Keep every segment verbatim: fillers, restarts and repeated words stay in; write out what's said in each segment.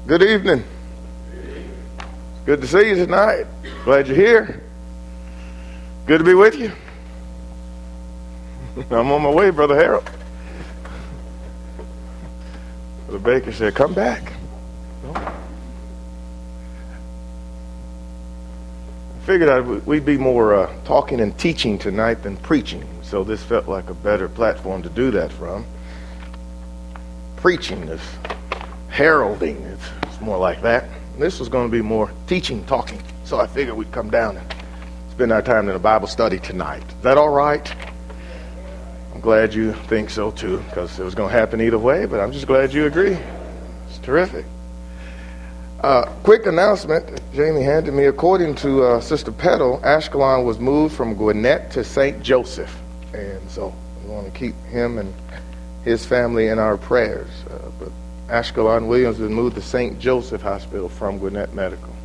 Good evening. Good to see you tonight. Glad you're here. Good to be with you. I'm on my way, Brother Harold. Brother Baker said, come back. I figured I'd, we'd be more uh, talking and teaching tonight than preaching, so this felt like a better platform to do that from. Preaching is heralding. It's, it's more like that. This was going to be more teaching, talking. So I figured we'd come down and spend our time in a Bible study tonight. Is that all right? I'm glad you think so too, because it was going to happen either way, but I'm just glad you agree. It's terrific. Uh, quick announcement Jamie handed me. According to uh, Sister Petal, Ashkelon was moved from Gwinnett to Saint Joseph. And so we want to keep him and his family in our prayers. Uh, but Ashkelon Williams was moved to Saint Joseph Hospital from Gwinnett Medical.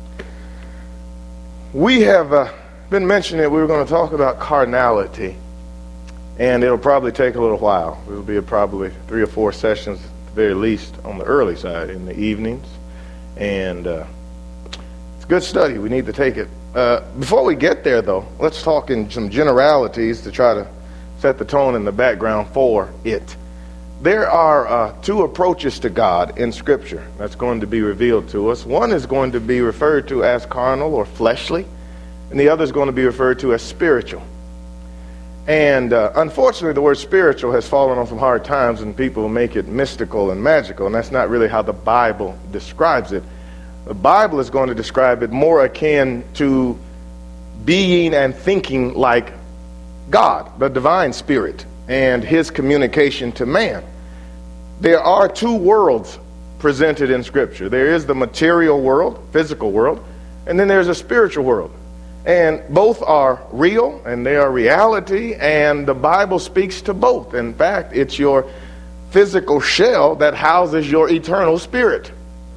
We have uh, been mentioning that we were going to talk about carnality, and it'll probably take a little while. It'll be probably three or four sessions at the very least on the early side in the evenings, and uh, it's a good study. We need to take it. Uh, before we get there, though, let's talk in some generalities to try to set the tone in the background for it. There are uh, two approaches to God in Scripture that's going to be revealed to us. One is going to be referred to as carnal or fleshly, and the other is going to be referred to as spiritual. And uh, unfortunately, the word spiritual has fallen on some hard times, and people make it mystical and magical, and that's not really how the Bible describes it. The Bible is going to describe it more akin to being and thinking like God, the divine spirit, and his communication to man. There are two worlds presented in Scripture. There is the material world, physical world, and then there's a spiritual world. And both are real, and they are reality, and the Bible speaks to both. In fact, it's your physical shell that houses your eternal spirit.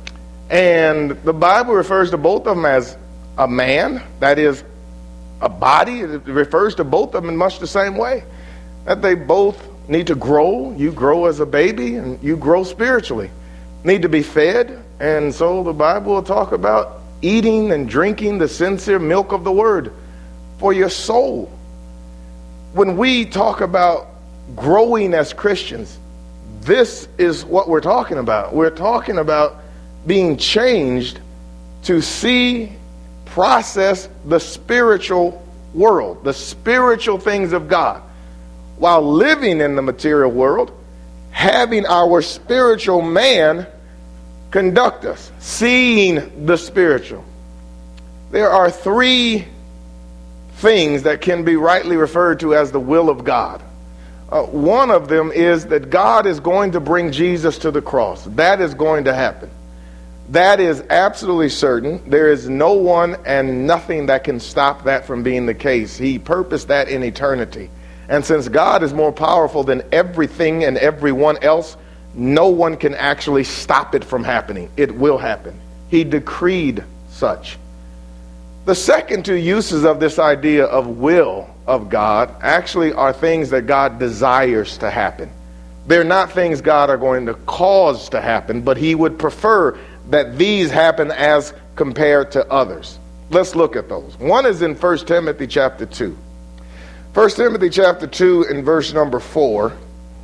And the Bible refers to both of them as a man, that is, a body. It refers to both of them in much the same way, that they both need to grow. You grow as a baby, and you grow spiritually. Need to be fed, and so the Bible will talk about eating and drinking the sincere milk of the Word for your soul. When we talk about growing as Christians, this is what we're talking about. We're talking about being changed to see, process the spiritual world, the spiritual things of God, while living in the material world, having our spiritual man conduct us, seeing the spiritual. There are three things that can be rightly referred to as the will of God. Uh, one of them is that God is going to bring Jesus to the cross. That is going to happen. That is absolutely certain. There is no one and nothing that can stop that from being the case. He purposed that in eternity. And since God is more powerful than everything and everyone else, no one can actually stop it from happening. It will happen. He decreed such. The second two uses of this idea of will of God actually are things that God desires to happen. They're not things God are going to cause to happen, but he would prefer that these happen as compared to others. Let's look at those. One is in First Timothy chapter two. First Timothy chapter two and verse number four.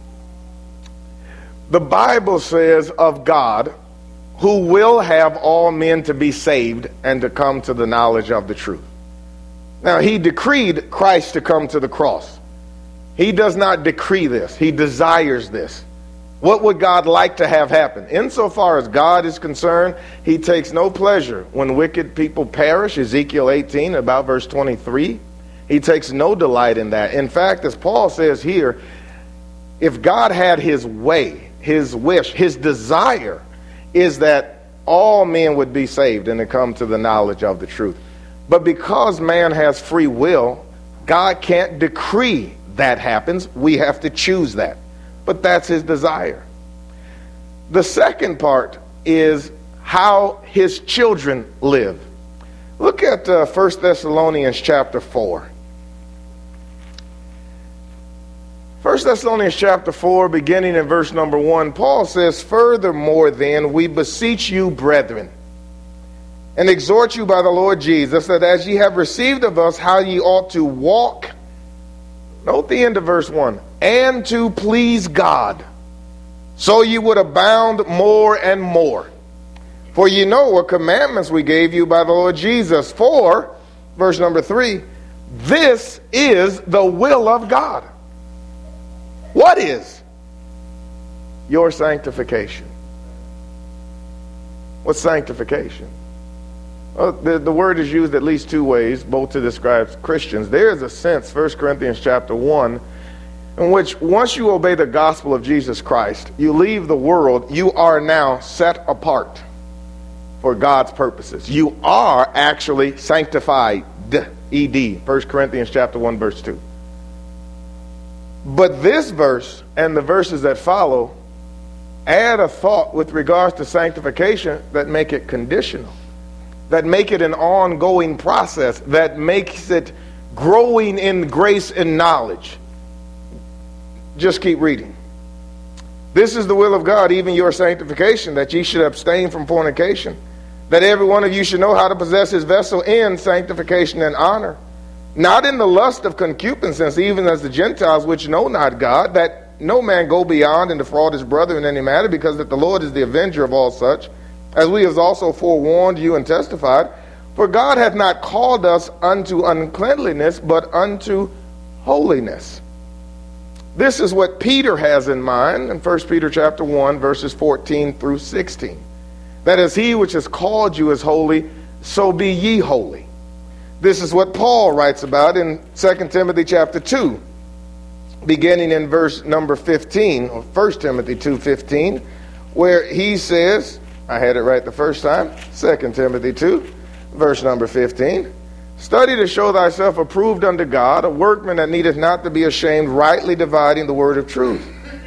The Bible says of God, who will have all men to be saved and to come to the knowledge of the truth. Now, he decreed Christ to come to the cross. He does not decree this. He desires this. What would God like to have happen? Insofar as God is concerned, he takes no pleasure when wicked people perish. Ezekiel eighteen, about verse twenty-three. He takes no delight in that. In fact, as Paul says here, if God had his way, his wish, his desire is that all men would be saved and to come to the knowledge of the truth. But because man has free will, God can't decree that happens. We have to choose that. But that's his desire. The second part is how his children live. Look at uh, First Thessalonians chapter four. First Thessalonians chapter four, beginning in verse number one, Paul says, "Furthermore then, we beseech you, brethren, and exhort you by the Lord Jesus, that as ye have received of us how ye ought to walk," note the end of verse one, "and to please God, so ye would abound more and more. For ye know what commandments we gave you by the Lord Jesus. For," verse number three, "this is the will of God." What is? Your sanctification. What's sanctification? Well, the, the word is used at least two ways, both to describe Christians. There is a sense, First Corinthians chapter one, in which once you obey the gospel of Jesus Christ, you leave the world, you are now set apart for God's purposes. You are actually sanctified, E D, First Corinthians chapter one, verse two. But this verse and the verses that follow add a thought with regards to sanctification that make it conditional, that make it an ongoing process, that makes it growing in grace and knowledge. Just keep reading. "This is the will of God, even your sanctification, that ye should abstain from fornication, that every one of you should know how to possess his vessel in sanctification and honor, not in the lust of concupiscence, even as the Gentiles which know not God, that no man go beyond and defraud his brother in any matter, because that the Lord is the avenger of all such, as we have also forewarned you and testified. For God hath not called us unto uncleanliness, but unto holiness." This is what Peter has in mind in First Peter chapter one, verses fourteen through sixteen. "That as he which has called you is holy, so be ye holy." This is what Paul writes about in Second Timothy chapter two, beginning in verse number fifteen, or First Timothy two fifteen, where he says, I had it right the first time, Second Timothy two, verse number fifteen, "Study to show thyself approved unto God, a workman that needeth not to be ashamed, rightly dividing the word of truth.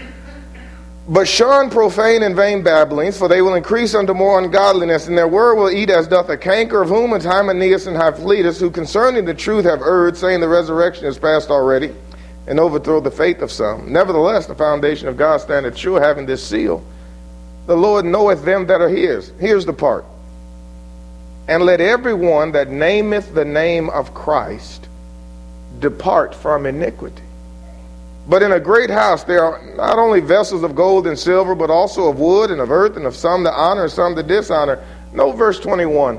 But shun profane and vain babblings, for they will increase unto more ungodliness, and their word will eat as doth a canker, of whom is Hymenaeus and Philetus, who concerning the truth have erred, saying the resurrection is past already, and overthrow the faith of some. Nevertheless, the foundation of God standeth sure, having this seal, the Lord knoweth them that are his." Here's the part. "And let every one that nameth the name of Christ depart from iniquity. But in a great house there are not only vessels of gold and silver, but also of wood and of earth, and of some to honor and some to dishonor." Note verse twenty-one.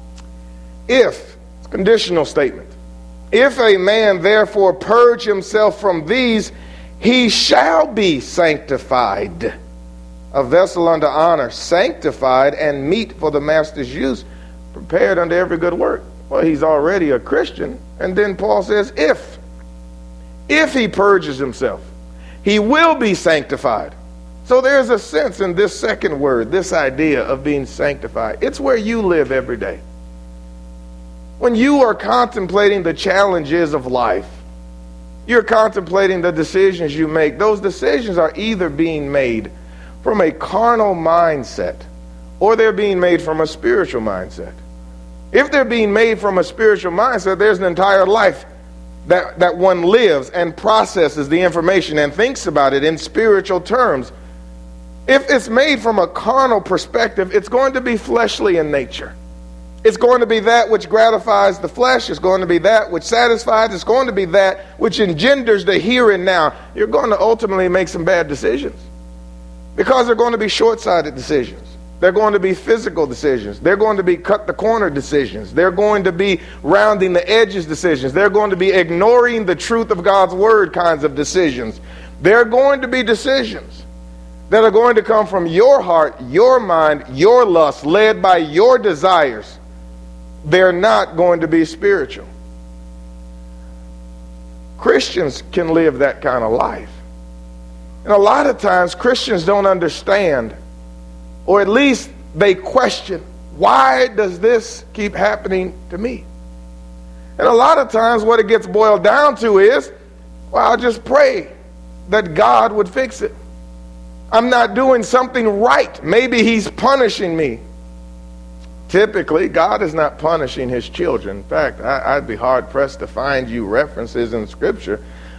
"If," it's a conditional statement, "if a man therefore purge himself from these, he shall be sanctified, a vessel unto honor, sanctified and meet for the master's use, prepared unto every good work." Well, he's already a Christian. And then Paul says, if. If he purges himself, he will be sanctified. So there's a sense in this second word, this idea of being sanctified. It's where you live every day. When you are contemplating the challenges of life, you're contemplating the decisions you make. Those decisions are either being made from a carnal mindset, or they're being made from a spiritual mindset. If they're being made from a spiritual mindset, there's an entire life that, that one lives and processes the information and thinks about it in spiritual terms. If it's made from a carnal perspective, it's going to be fleshly in nature. It's going to be that which gratifies the flesh. It's going to be that which satisfies. It's going to be that which engenders the here and now. You're going to ultimately make some bad decisions, because they're going to be short-sighted decisions. They're going to be physical decisions. They're going to be cut-the-corner decisions. They're going to be rounding the edges decisions. They're going to be ignoring the truth of God's word kinds of decisions. They're going to be decisions that are going to come from your heart, your mind, your lust, led by your desires. They're not going to be spiritual. Christians can live that kind of life. And a lot of times Christians don't understand, or at least they question, why does this keep happening to me? And a lot of times what it gets boiled down to is, well, I'll just pray that God would fix it. I'm not doing something right. Maybe he's punishing me. Typically, God is not punishing his children. In fact, I, I'd be hard-pressed to find you references in Scripture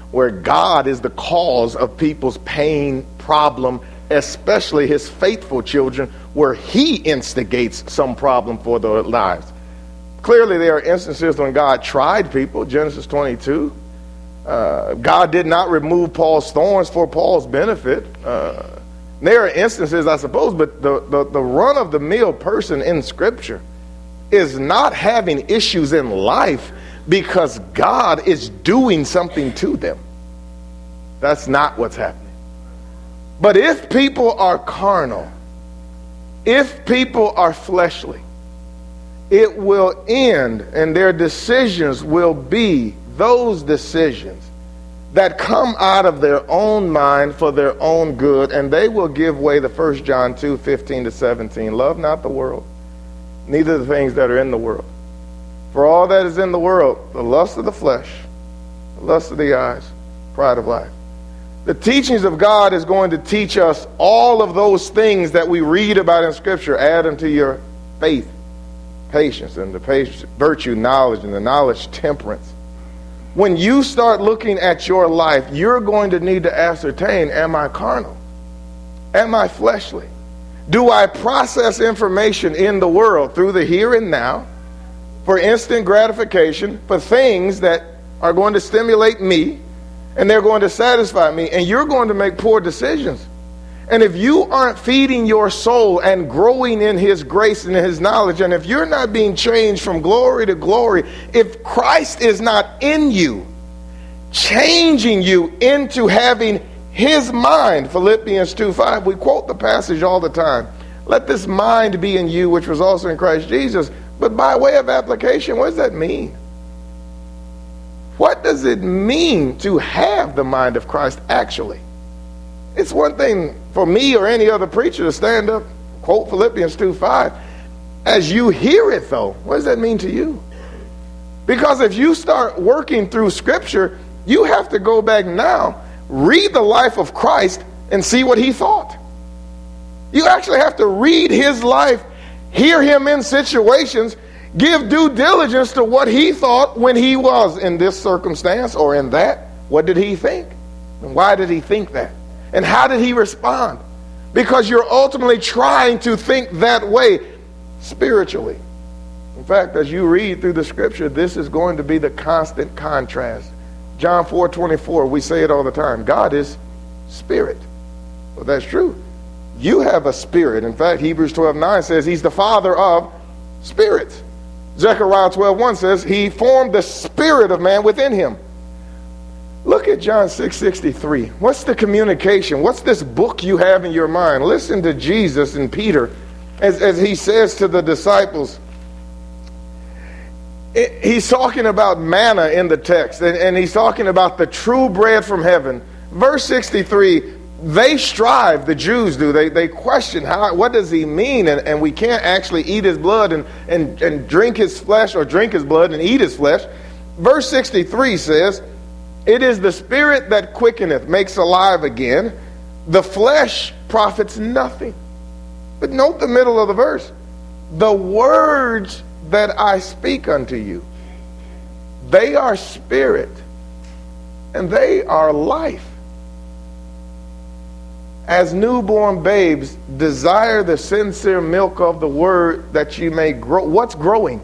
where God is the cause of people's pain, problem, especially his faithful children, where he instigates some problem for their lives. Clearly, there are instances when God tried people, Genesis twenty-two. Uh, God did not remove Paul's thorns for Paul's benefit. Uh, there are instances, I suppose, but the, the, the run-of-the-mill person in Scripture is not having issues in life because God is doing something to them. That's not what's happening. But if people are carnal, if people are fleshly, it will end, and their decisions will be those decisions that come out of their own mind for their own good, and they will give way to First John two, fifteen to seventeen. Love not the world, neither the things that are in the world. For all that is in the world, the lust of the flesh, the lust of the eyes, pride of life. The teachings of God is going to teach us all of those things that we read about in Scripture. Add unto your faith patience, and the patience virtue knowledge, and the knowledge temperance. When you start looking at your life, you're going to need to ascertain, am I carnal? Am I fleshly? Do I process information in the world through the here and now for instant gratification, for things that are going to stimulate me and they're going to satisfy me, and you're going to make poor decisions? And if you aren't feeding your soul and growing in his grace and his knowledge, and if you're not being changed from glory to glory, if Christ is not in you, changing you into having his mind, Philippians two five, we quote the passage all the time. Let this mind be in you, which was also in Christ Jesus. But by way of application, what does that mean? What does it mean to have the mind of Christ actually? It's one thing for me or any other preacher to stand up, quote Philippians two five. As you hear it, though, what does that mean to you? Because if you start working through Scripture, you have to go back now, read the life of Christ, and see what he thought. You actually have to read his life, hear him in situations, give due diligence to what he thought when he was in this circumstance or in that. What did he think? And why did he think that? And how did he respond? Because you're ultimately trying to think that way spiritually. In fact, as you read through the Scripture, this is going to be the constant contrast. John four twenty-four, we say it all the time. God is spirit. Well, that's true. You have a spirit. In fact, Hebrews twelve nine says he's the father of spirits. Zechariah twelve one says he formed the spirit of man within him. Look at John six sixty-three. What's the communication? What's this book you have in your mind? Listen to Jesus and Peter as, as he says to the disciples. It, he's talking about manna in the text, and, and he's talking about the true bread from heaven. Verse sixty-three, they strive, the Jews do. They they question, how, what does he mean? And, and we can't actually eat his blood and, and, and drink his flesh, or drink his blood and eat his flesh. Verse sixty-three says, it is the spirit that quickeneth, makes alive again. The flesh profits nothing. But note the middle of the verse. The words that I speak unto you, they are spirit, and they are life. As newborn babes, desire the sincere milk of the word that you may grow. What's growing?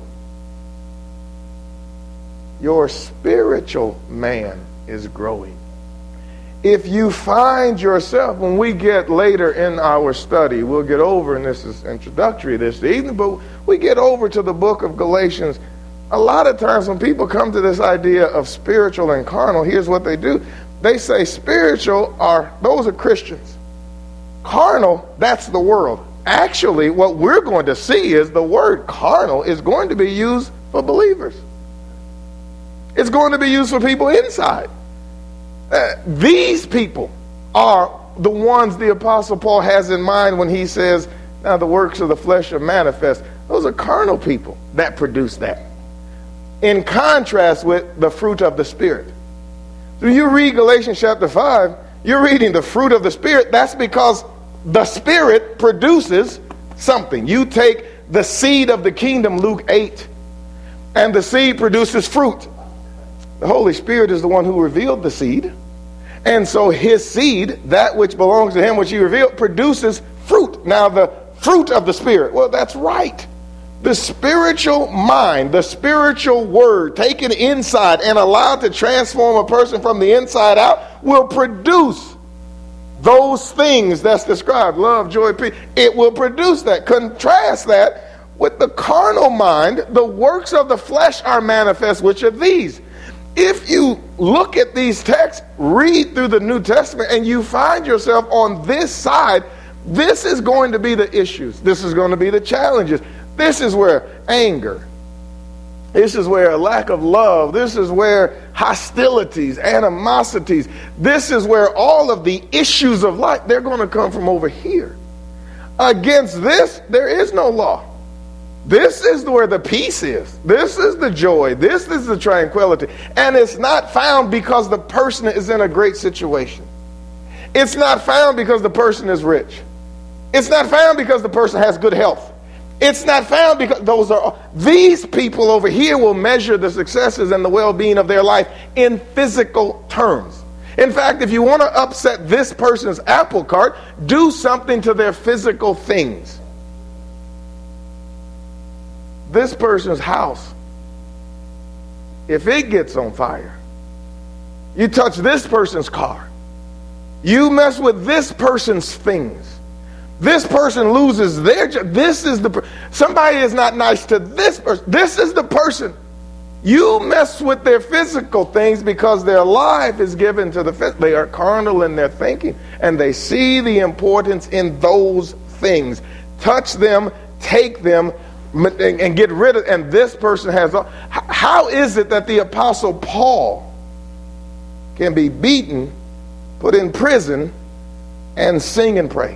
Your spiritual man is growing. If you find yourself, when we get later in our study, we'll get over, and this is introductory this evening, but we get over to the book of Galatians. A lot of times when people come to this idea of spiritual and carnal, here's what they do. They say spiritual are, those are Christians. Carnal, that's the world. Actually, what we're going to see is the word carnal is going to be used for believers. It's going to be used for people inside. Uh, these people are the ones the Apostle Paul has in mind when he says, now the works of the flesh are manifest. Those are carnal people that produce that. In contrast with the fruit of the Spirit. So you read Galatians chapter five, you're reading the fruit of the Spirit. That's because the Spirit produces something. You take the seed of the kingdom, Luke eight, and the seed produces fruit. The Holy Spirit is the one who revealed the seed. And so his seed, that which belongs to him, which he revealed, produces fruit. Now the fruit of the Spirit, well, that's right. The spiritual mind, the spiritual word taken inside and allowed to transform a person from the inside out will produce those things that's described. Love, joy, peace. It will produce that. Contrast that with the carnal mind. The works of the flesh are manifest, which are these. If you look at these texts, read through the New Testament, and you find yourself on this side, this is going to be the issues. This is going to be the challenges. This is where anger, this is where a lack of love, this is where hostilities, animosities, this is where all of the issues of life, they're going to come from over here. Against this, there is no law. This is where the peace is. This is the joy. This is the tranquility. And it's not found because the person is in a great situation. It's not found because the person is rich. It's not found because the person has good health. It's not found because those are, these people over here will measure the successes and the well-being of their life in physical terms. In fact, if you want to upset this person's apple cart, do something to their physical things. This person's house, if it gets on fire, you touch this person's car, you mess with this person's things, this person loses their job. This is the somebody is not nice to this person. This is the person. You mess with their physical things because their life is given to the phys- they are carnal in their thinking, and they see the importance in those things. Touch them, take them, and get rid of. And this person has. How is it that the Apostle Paul can be beaten, put in prison, and sing and pray?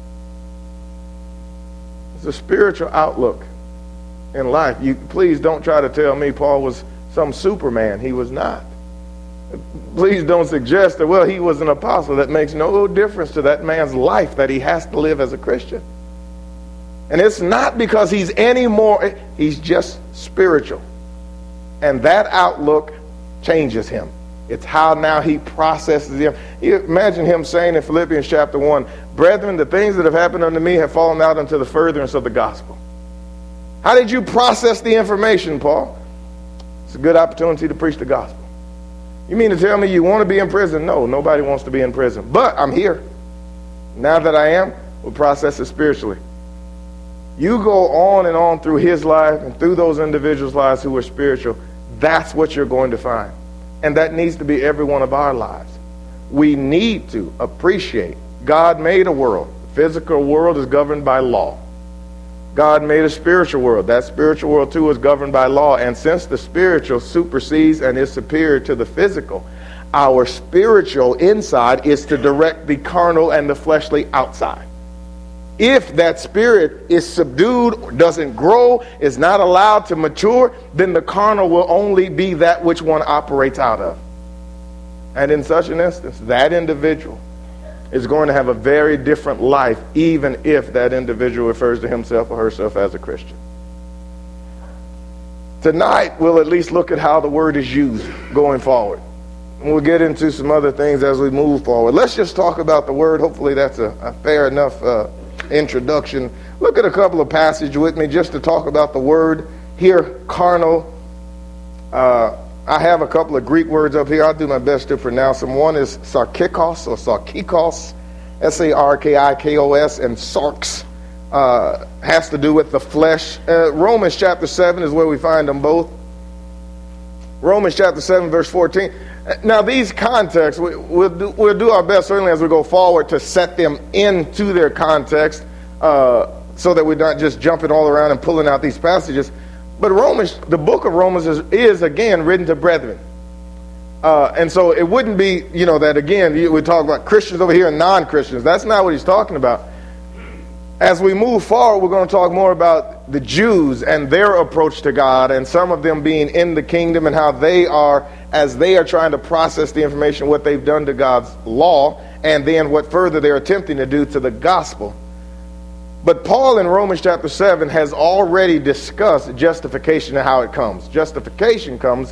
It's a spiritual outlook in life. You please don't try to tell me Paul was some Superman. He was not. Please don't suggest that, well, he was an apostle. That makes no difference to that man's life that he has to live as a Christian. And it's not because he's any more, he's just spiritual. And that outlook changes him. It's how now he processes them. You imagine him saying in Philippians chapter one, brethren, the things that have happened unto me have fallen out unto the furtherance of the gospel. How did you process the information, Paul? It's a good opportunity to preach the gospel. You mean to tell me you want to be in prison? No, nobody wants to be in prison. But I'm here. Now that I am, we'll process it spiritually. You go on and on through his life and through those individuals' lives who are spiritual. That's what you're going to find. And that needs to be every one of our lives. We need to appreciate God made a world. The physical world is governed by law. God made a spiritual world. That spiritual world too is governed by law. And since the spiritual supersedes and is superior to the physical, our spiritual inside is to direct the carnal and the fleshly outside. If that spirit is subdued, doesn't grow, is not allowed to mature, then the carnal will only be that which one operates out of. And in such an instance, that individual is going to have a very different life, even if that individual refers to himself or herself as a Christian. Tonight, we'll at least look at how the word is used going forward. And we'll get into some other things as we move forward. Let's just talk about the word. Hopefully that's a, a fair enough uh, introduction. Look at a couple of passages with me just to talk about the word here, carnal. Uh, I have a couple of Greek words up here. I'll do my best to pronounce them. One is sarkikos or sarkikos, S A R K I K O S, and sarx uh, has to do with the flesh. Uh, Romans chapter seven is where we find them both. Romans chapter seven, verse fourteen. Now, these contexts, we, we'll, do, we'll do our best, certainly as we go forward, to set them into their context uh, so that we're not just jumping all around and pulling out these passages. But Romans, the book of Romans is, is again, written to brethren. Uh, and so it wouldn't be, you know, that, again, we talk about Christians over here and non-Christians. That's not what he's talking about. As we move forward, we're going to talk more about the Jews and their approach to God, and some of them being in the kingdom and how they are, as they are trying to process the information, what they've done to God's law, and then what further they're attempting to do to the gospel. But Paul in Romans chapter seven has already discussed justification and how it comes. Justification comes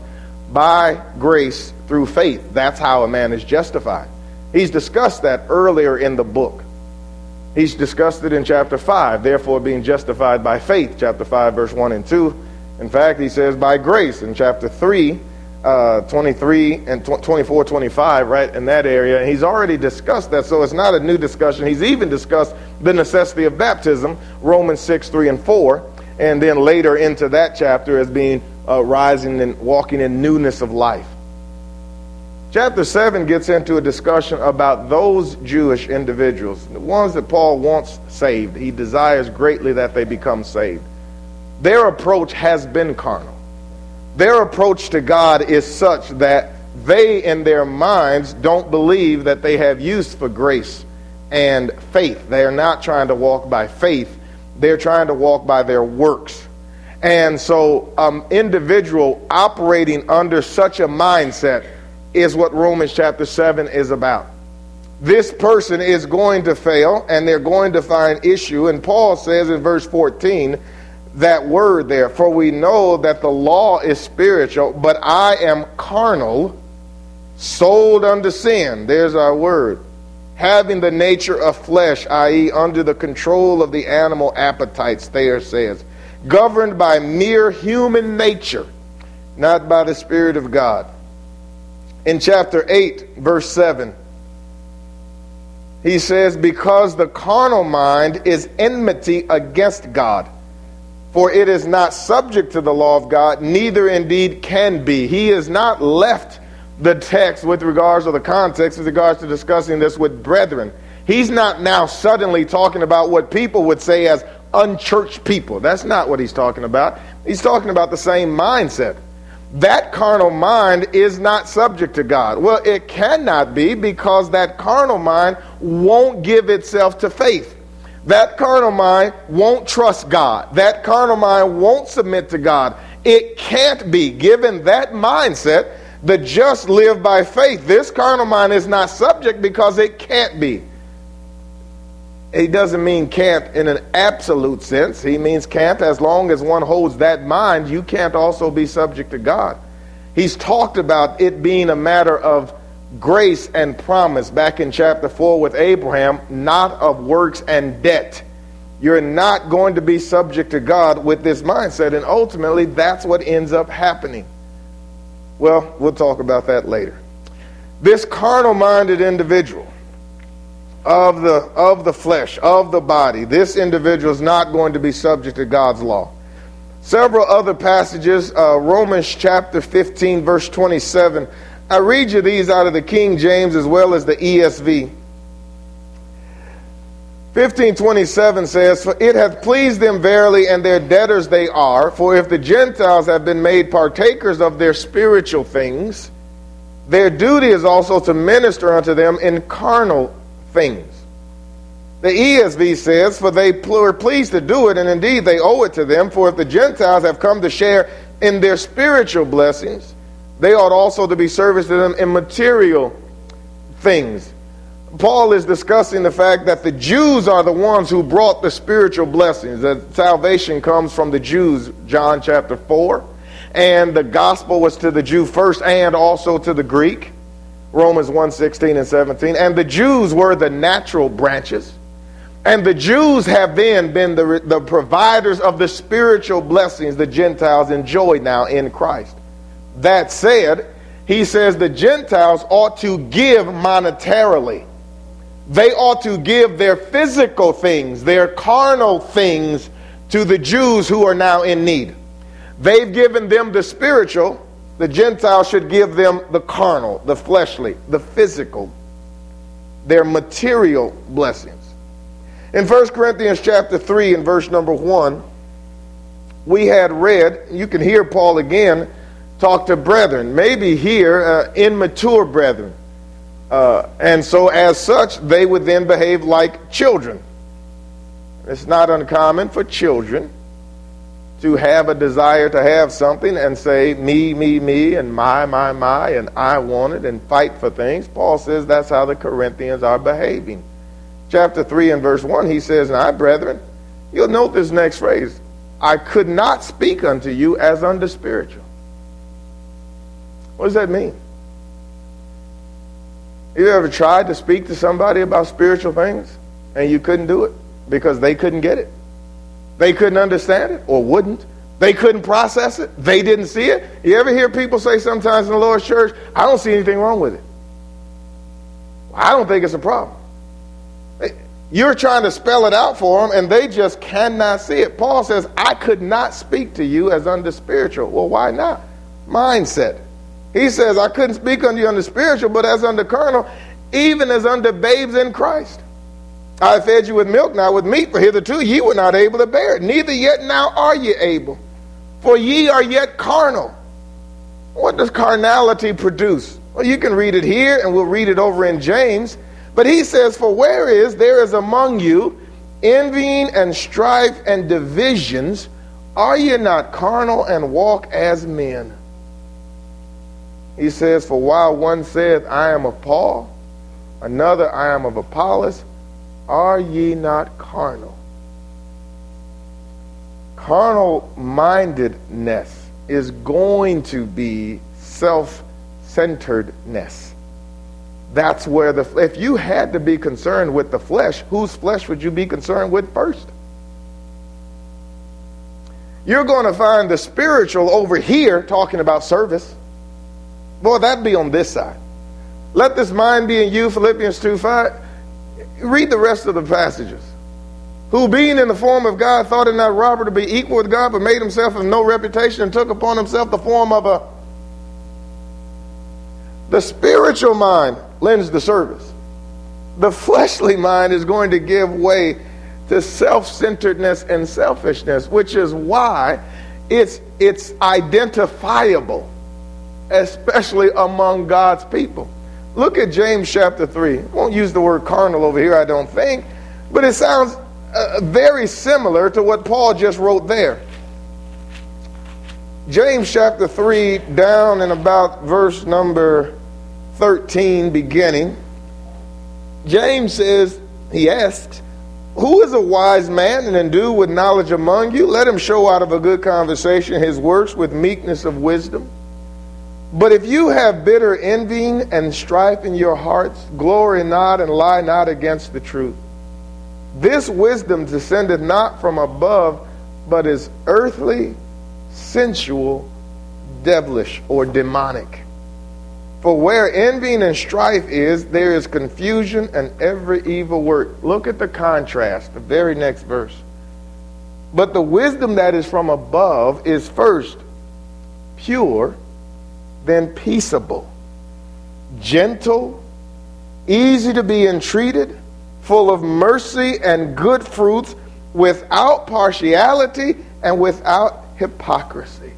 by grace through faith. That's how a man is justified. He's discussed that earlier in the book. He's discussed it in chapter five, therefore being justified by faith, chapter five, verse one and two. In fact, he says by grace in chapter three, uh, twenty-three and twenty-four, twenty-five, right in that area. And he's already discussed that, so it's not a new discussion. He's even discussed the necessity of baptism, Romans six, three and four, and then later into that chapter as being uh, rising and walking in newness of life. Chapter seven gets into a discussion about those Jewish individuals, the ones that Paul wants saved. He desires greatly that they become saved. Their approach has been carnal. Their approach to God is such that they, in their minds, don't believe that they have use for grace and faith. They are not trying to walk by faith. They're trying to walk by their works. And so um, individual operating under such a mindset is what Romans chapter seven is about. This person is going to fail, and they're going to find issue. And Paul says in verse fourteen, that word there, for we know that the law is spiritual, but I am carnal, sold unto sin. There's our word. Having the nature of flesh, that is under the control of the animal appetites, there says. Governed by mere human nature, not by the Spirit of God. In chapter eight, verse seven, he says, because the carnal mind is enmity against God. For it is not subject to the law of God, neither indeed can be. He has not left the text with regards to the context, with regards to discussing this with brethren. He's not now suddenly talking about what people would say as unchurched people. That's not what he's talking about. He's talking about the same mindset. That carnal mind is not subject to God. Well, it cannot be, because that carnal mind won't give itself to faith. That carnal mind won't trust God. That carnal mind won't submit to God. It can't be. Given that mindset, the just live by faith. This carnal mind is not subject because it can't be. He doesn't mean can't in an absolute sense. He means can't as long as one holds that mind. You can't also be subject to God. He's talked about it being a matter of grace and promise back in chapter four with Abraham, not of works and debt. You're not going to be subject to God with this mindset, and ultimately that's what ends up happening. Well, we'll talk about that later. This carnal-minded individual of the of the flesh, of the body, this individual is not going to be subject to God's law. Several other passages, uh, Romans chapter fifteen, verse twenty-seven. I read you these out of the King James as well as the E S V. fifteen twenty-seven says, for it hath pleased them verily, and their debtors they are. For if the Gentiles have been made partakers of their spiritual things, their duty is also to minister unto them in carnal things. The E S V says, for they were pleased to do it, and indeed they owe it to them. For if the Gentiles have come to share in their spiritual blessings, they ought also to be service to them in material things. Paul is discussing the fact that the Jews are the ones who brought the spiritual blessings. That salvation comes from the Jews, John chapter four. And the gospel was to the Jew first and also to the Greek, Romans one, sixteen and seventeen. And the Jews were the natural branches. And the Jews have then been the, the providers of the spiritual blessings the Gentiles enjoy now in Christ. That said, he says the Gentiles ought to give monetarily. They ought to give their physical things, their carnal things, to the Jews who are now in need. They've given them the spiritual. The Gentiles should give them the carnal, the fleshly, the physical, their material blessings. In First Corinthians chapter three and verse number one, we had read, you can hear Paul again talk to brethren, maybe here uh, immature brethren. Uh, and so as such, they would then behave like children. It's not uncommon for children to have a desire to have something and say, me, me, me, and my, my, my, and I want it, and fight for things. Paul says that's how the Corinthians are behaving. Chapter three and verse one, he says, and I, brethren, you'll note this next phrase, I could not speak unto you as unto spiritual. What does that mean? You ever tried to speak to somebody about spiritual things and you couldn't do it because they couldn't get it? They couldn't understand it or wouldn't. They couldn't process it. They didn't see it. You ever hear people say sometimes in the Lord's church, I don't see anything wrong with it. I don't think it's a problem. You're trying to spell it out for them and they just cannot see it. Paul says, I could not speak to you as unto spiritual. Well, why not? Mindset. He says, I couldn't speak unto you unto spiritual, but as unto carnal, even as unto babes in Christ. I fed you with milk, not with meat, for hitherto ye were not able to bear it. Neither yet now are ye able, for ye are yet carnal. What does carnality produce? Well, you can read it here, and we'll read it over in James. But he says, for where is there is among you envying and strife and divisions, are ye not carnal and walk as men? He says, for while one saith, I am of Paul, another, I am of Apollos, are ye not carnal? Carnal-mindedness is going to be self-centeredness. That's where the, if you had to be concerned with the flesh, whose flesh would you be concerned with first? You're going to find the spiritual over here talking about service. Boy, that'd be on this side. Let this mind be in you, Philippians two five. Read the rest of the passages. Who being in the form of God thought it not robbery to be equal with God, but made himself of no reputation and took upon himself the form of a... The spiritual mind lends the service. The fleshly mind is going to give way to self-centeredness and selfishness, which is why it's it's identifiable, especially among God's people. Look at James chapter three. I won't use the word carnal over here, I don't think, but it sounds uh, very similar to what Paul just wrote there. James chapter three, down in about verse number thirteen beginning, James says, he asks, who is a wise man and endued with knowledge among you? Let him show out of a good conversation his works with meekness of wisdom. But if you have bitter envying and strife in your hearts, glory not and lie not against the truth. This wisdom descendeth not from above, but is earthly, sensual, devilish, or demonic. For where envying and strife is, there is confusion and every evil work. Look at the contrast, the very next verse. But the wisdom that is from above is first pure, then peaceable, gentle, easy to be entreated, full of mercy and good fruits, without partiality and without hypocrisy.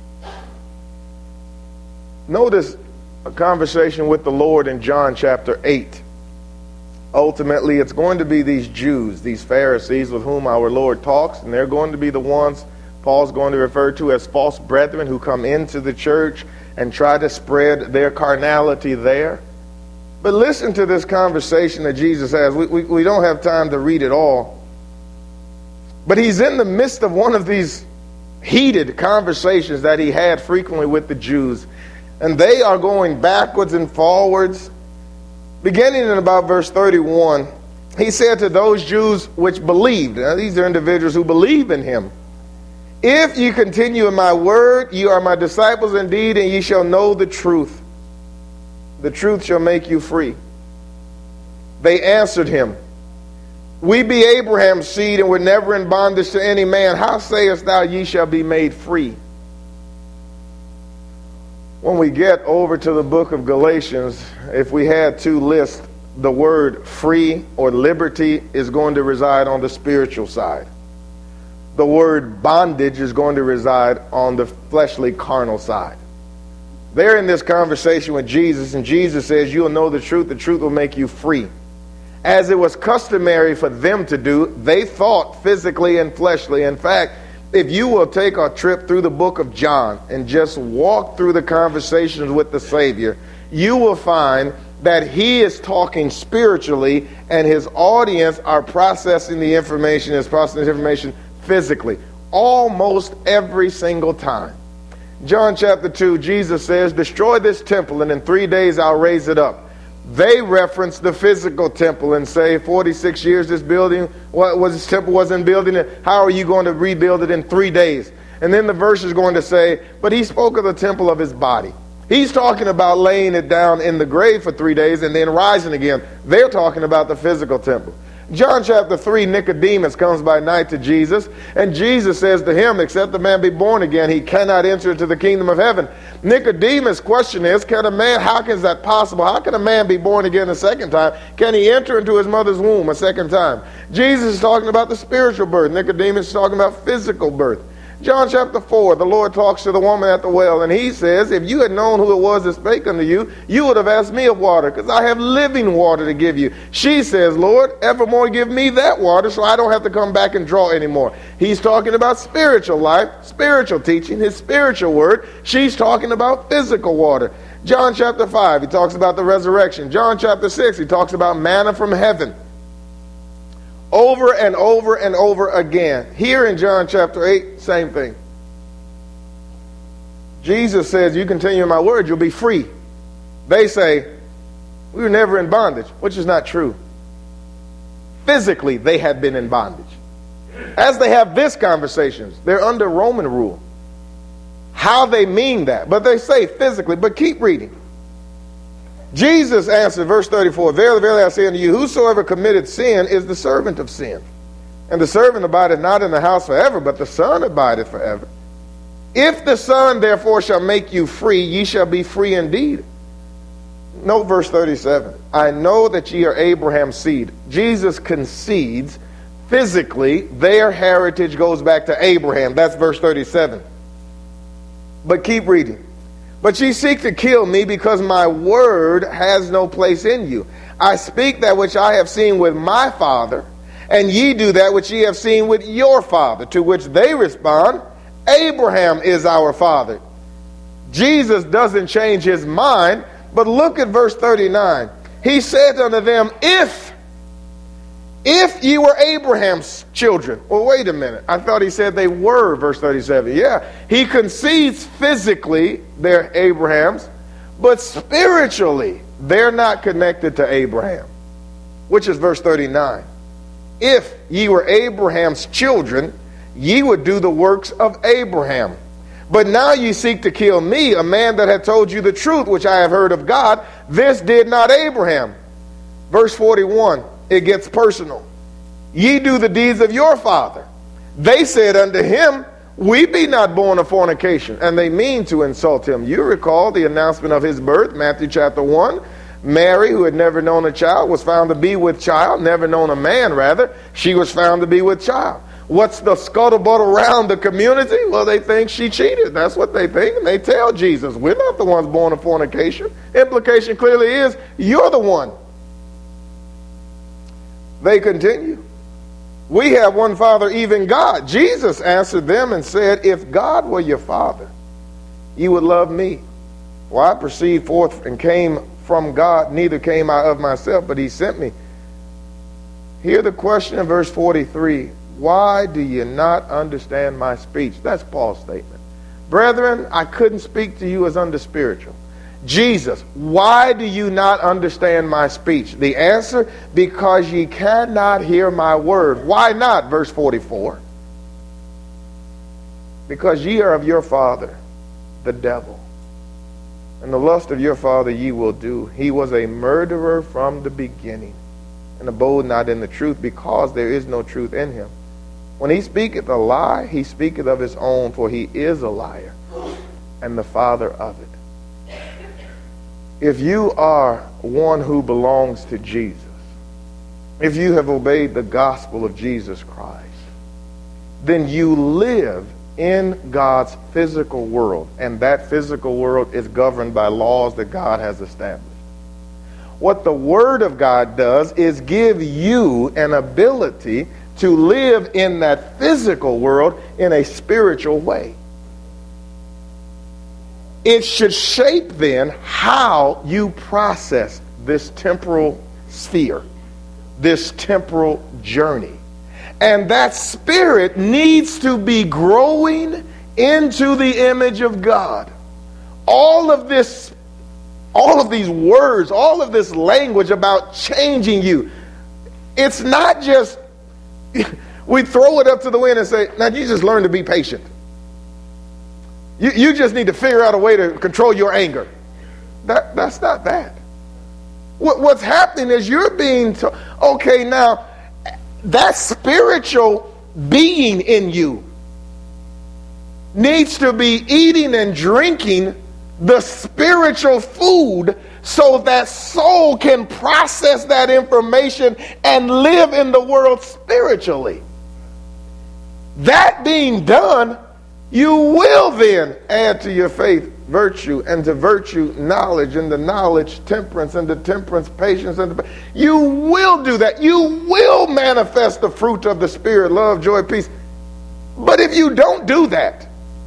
Notice a conversation with the Lord in John chapter eight. Ultimately, it's going to be these Jews, these Pharisees with whom our Lord talks, and they're going to be the ones Paul's going to refer to as false brethren who come into the church and try to spread their carnality there. But listen to this conversation that Jesus has. We, we, we don't have time to read it all. But he's in the midst of one of these heated conversations that he had frequently with the Jews. And they are going backwards and forwards. Beginning in about verse thirty-one, he said to those Jews which believed, now these are individuals who believe in him, if you continue in my word, you are my disciples indeed, and ye shall know the truth. The truth shall make you free. They answered him, we be Abraham's seed, and were never in bondage to any man. How sayest thou, ye shall be made free? When we get over to the book of Galatians, if we had to list, the word free or liberty is going to reside on the spiritual side. The word bondage is going to reside on the fleshly, carnal side. They're in this conversation with Jesus, and Jesus says, you'll know the truth, the truth will make you free. As it was customary for them to do, they thought physically and fleshly. In fact, if you will take a trip through the book of John and just walk through the conversations with the Savior, you will find that he is talking spiritually and his audience are processing the information, is processing the information physically, almost every single time. John chapter two, Jesus says, destroy this temple and in three days I'll raise it up. They reference the physical temple and say, forty-six years this building, what was this temple wasn't building it. How are you going to rebuild it in three days? And then the verse is going to say, but he spoke of the temple of his body. He's talking about laying it down in the grave for three days and then rising again. They're talking about the physical temple. John chapter three, Nicodemus comes by night to Jesus, and Jesus says to him, except the man be born again, he cannot enter into the kingdom of heaven. Nicodemus' question is, can a man, how is that possible? How can a man be born again a second time? Can he enter into his mother's womb a second time? Jesus is talking about the spiritual birth. Nicodemus is talking about physical birth. John chapter four, the Lord talks to the woman at the well, and he says, if you had known who it was that spake unto you, you would have asked me of water, because I have living water to give you. She says, Lord, evermore give me that water, so I don't have to come back and draw anymore. He's talking about spiritual life, spiritual teaching, his spiritual word. She's talking about physical water. John chapter five, he talks about the resurrection. John chapter six, he talks about manna from heaven. Over and over and over again. Here in John chapter eight, same thing. Jesus says, you continue in my word, you'll be free. They say, we were never in bondage, which is not true. Physically, they had been in bondage. As they have this conversation, they're under Roman rule. How they mean that, but they say physically, but keep reading. Jesus answered, verse thirty-four, verily, verily, I say unto you, whosoever committed sin is the servant of sin. And the servant abideth not in the house forever, but the Son abideth forever. If the Son therefore shall make you free, ye shall be free indeed. Note verse thirty-seven. I know that ye are Abraham's seed. Jesus concedes physically their heritage goes back to Abraham. That's verse thirty-seven. But keep reading. But ye seek to kill me because my word has no place in you. I speak that which I have seen with my Father, and ye do that which ye have seen with your father. To which they respond, Abraham is our father. Jesus doesn't change his mind, but look at verse thirty-nine. He said unto them, if, if ye were Abraham's children. Well, wait a minute. I thought he said they were, verse thirty-seven. Yeah, he concedes physically they're Abraham's, but spiritually they're not connected to Abraham, which is verse thirty-nine. If ye were Abraham's children, ye would do the works of Abraham. But now ye seek to kill me, a man that had told you the truth, which I have heard of God. This did not Abraham. Verse forty-one, it gets personal. Ye do the deeds of your father. They said unto him, we be not born of fornication. And they mean to insult him. You recall the announcement of his birth, Matthew chapter one. Mary, who had never known a child, was found to be with child, never known a man, rather. She was found to be with child. What's the scuttlebutt around the community? Well, they think she cheated. That's what they think. And they tell Jesus, we're not the ones born of fornication. Implication clearly is, you're the one. They continue. We have one Father, even God. Jesus answered them and said, if God were your Father, you would love me. For I proceeded forth and came from God, neither came I of myself, but he sent me. Hear the question in verse forty-three. Why do you not understand my speech? That's Paul's statement. Brethren, I couldn't speak to you as under spiritual. Jesus, why do you not understand my speech? The answer, because ye cannot hear my word. Why not? Verse forty-four. Because ye are of your father, the devil. And the lust of your father ye will do. He was a murderer from the beginning, and abode not in the truth, because there is no truth in him. When he speaketh a lie, he speaketh of his own, for he is a liar, and the father of it. If you are one who belongs to Jesus, if you have obeyed the gospel of Jesus Christ, then you live in God's physical world, and that physical world is governed by laws that God has established. What the Word of God does is give you an ability to live in that physical world in a spiritual way. It should shape then how you process this temporal sphere, this temporal journey. And that spirit needs to be growing into the image of God. All of this, all of these words, all of this language about changing you, it's not just we throw it up to the wind and say, now you just learn to be patient. You, you just need to figure out a way to control your anger. That, that's not that. What, what's happening is you're being told, okay, now that spiritual being in you needs to be eating and drinking the spiritual food so that soul can process that information and live in the world spiritually. That being done, you will then add to your faith virtue, and to virtue knowledge, and to knowledge temperance, and to temperance patience, and to, you will do that. You will manifest the fruit of the Spirit, love, joy, peace. But if you don't do that,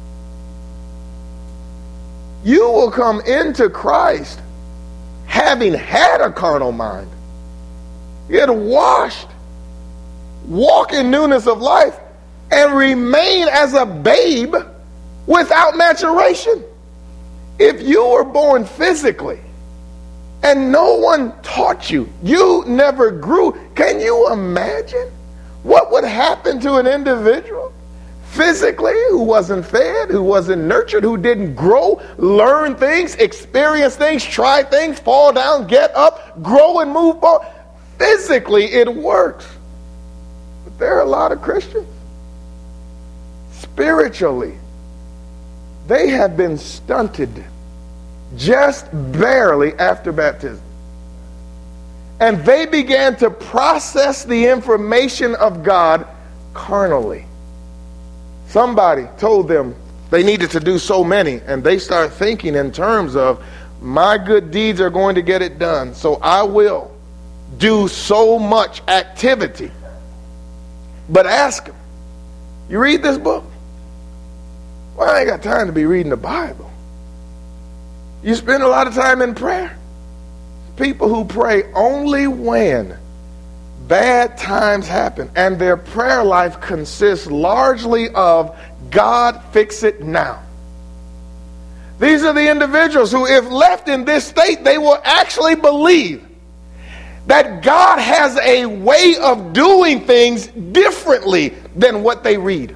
you will come into Christ having had a carnal mind, get washed, walk in newness of life, and remain as a babe without maturation. If you were born physically and no one taught you, you never grew, can you imagine what would happen to an individual physically who wasn't fed, who wasn't nurtured, who didn't grow, learn things, experience things, try things, fall down, get up, grow and move forward? Physically it works. But there are a lot of Christians. Spiritually, they have been stunted just barely after baptism. And they began to process the information of God carnally. Somebody told them they needed to do so many, and they start thinking in terms of, my good deeds are going to get it done, so I will do so much activity. But ask them, you read this book? Well, I ain't got time to be reading the Bible. You spend a lot of time in prayer. People who pray only when bad times happen, and their prayer life consists largely of God, fix it now. These are the individuals who, if left in this state, they will actually believe that God has a way of doing things differently than what they read.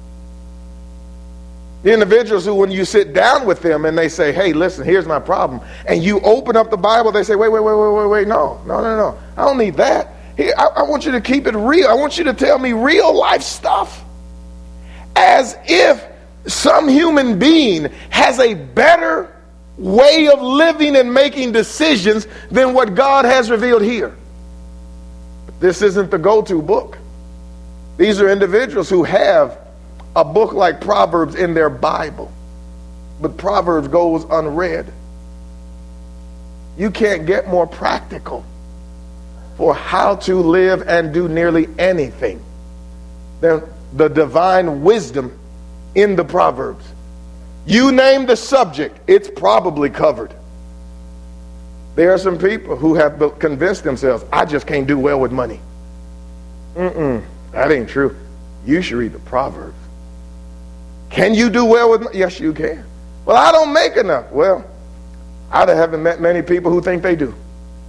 The individuals who, when you sit down with them and they say, hey, listen, here's my problem, and you open up the Bible, they say, wait, wait, wait, wait, wait, wait, no, no, no, no. I don't need that. Here, I, I want you to keep it real. I want you to tell me real life stuff. As if some human being has a better way of living and making decisions than what God has revealed here. But this isn't the go-to book. These are individuals who have a book like Proverbs in their Bible, but Proverbs goes unread. You can't get more practical for how to live and do nearly anything than the divine wisdom in the Proverbs. You name the subject, it's probably covered. There are some people who have convinced themselves, I just can't do well with money. Mm-mm, that ain't true. You should read the Proverbs. Can you do well with money? Yes, you can. Well, I don't make enough. Well, I haven't met many people who think they do.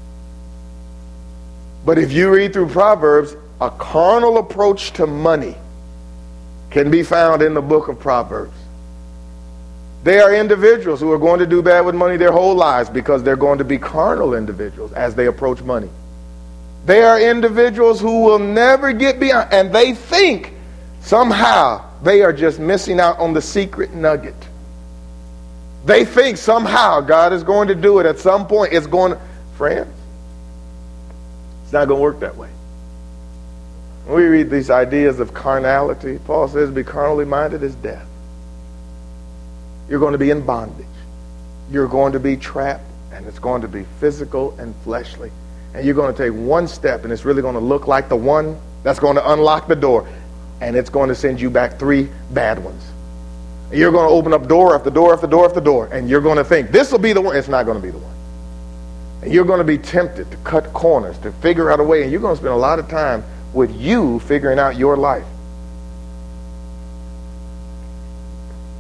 But if you read through Proverbs, a carnal approach to money can be found in the book of Proverbs. There are individuals who are going to do bad with money their whole lives because they're going to be carnal individuals as they approach money. There are individuals who will never get beyond, and they think somehow they are just missing out on the secret nugget. They think somehow God is going to do it at some point. It's going to, friends, it's not going to work that way. When we read these ideas of carnality, Paul says, be carnally minded is death. You're going to be in bondage. You're going to be trapped, and it's going to be physical and fleshly. And you're going to take one step, and it's really going to look like the one that's going to unlock the door, and it's going to send you back three bad ones. And you're going to open up door after door after door after door, and you're going to think, this will be the one. It's not going to be the one. And you're going to be tempted to cut corners, to figure out a way, and you're going to spend a lot of time with you figuring out your life.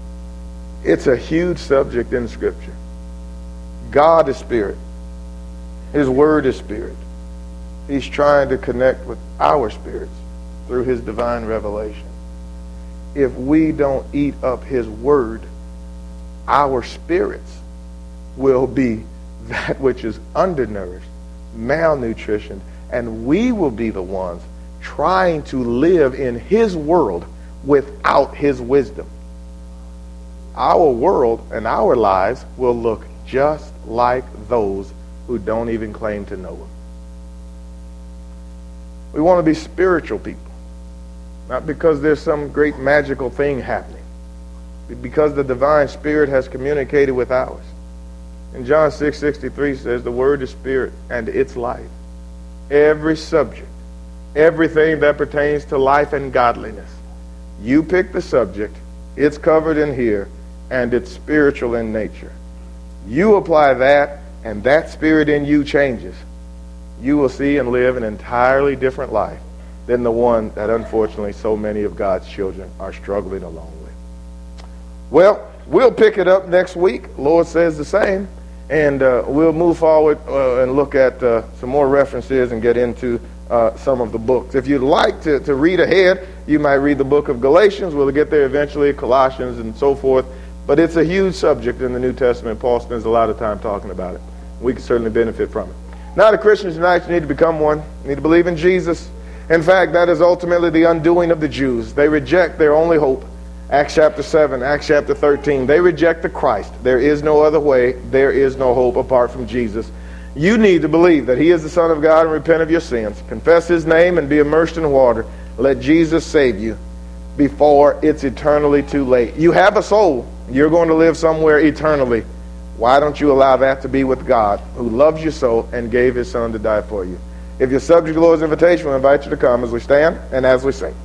It's a huge subject in Scripture. God is spirit. His word is spirit. He's trying to connect with our spirits through his divine revelation. If we don't eat up his word, our spirits will be that which is undernourished, malnutritioned, and we will be the ones trying to live in his world without his wisdom. Our world and our lives will look just like those who don't even claim to know him. We want to be spiritual people, not because there's some great magical thing happening, but because the divine spirit has communicated with ours. And John six sixty-three says the word is spirit and it's life. Every subject, everything that pertains to life and godliness, you pick the subject, it's covered in here, and it's spiritual in nature. You apply that, and that spirit in you changes. You will see and live an entirely different life than the one that unfortunately so many of God's children are struggling along with. Well, we'll pick it up next week. Lord says the same. And uh, we'll move forward uh, and look at uh, some more references and get into uh, some of the books. If you'd like to, to read ahead, you might read the book of Galatians. We'll get there eventually, Colossians and so forth. But it's a huge subject in the New Testament. Paul spends a lot of time talking about it. We can certainly benefit from it. Now, the Christians tonight, you need to become one. You need to believe in Jesus. In fact, that is ultimately the undoing of the Jews. They reject their only hope. Acts chapter seven, Acts chapter thirteen. They reject the Christ. There is no other way. There is no hope apart from Jesus. You need to believe that he is the Son of God and repent of your sins. Confess his name and be immersed in water. Let Jesus save you before it's eternally too late. You have a soul. You're going to live somewhere eternally. Why don't you allow that to be with God, who loves you so and gave his Son to die for you? If you're subject to the Lord's invitation, we invite you to come as we stand and as we sing.